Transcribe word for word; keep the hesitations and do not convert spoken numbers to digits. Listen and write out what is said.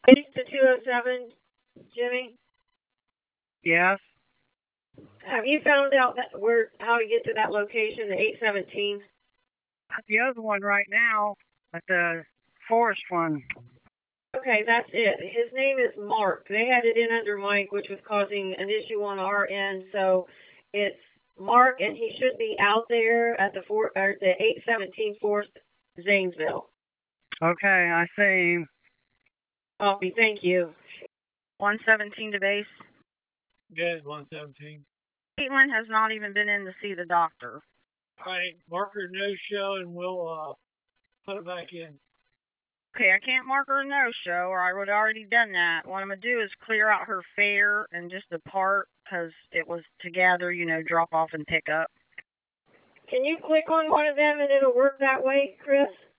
to two oh seven, Jimmy. Yes. Have you found out that where how to get to that location, the eight seventeen? The other one right now, at the forest one. Okay, that's it. His name is Mark. They had it in under Mike, which was causing an issue on our end. So it's Mark, and he should be out there at the four or the eight seventeen Forest, Zanesville. Okay, I see. Oh, thank you. one seventeen to base. Good, one seventeen. Caitlin has not even been in to see the doctor. All right, marker no show, and we'll uh, put it back in. Okay, I can't mark her a no-show, or I would have already done that. What I'm going to do is clear out her fare and just the part, because it was together, you know, drop off and pick up. Can you click on one of them and it'll work that way, Chris?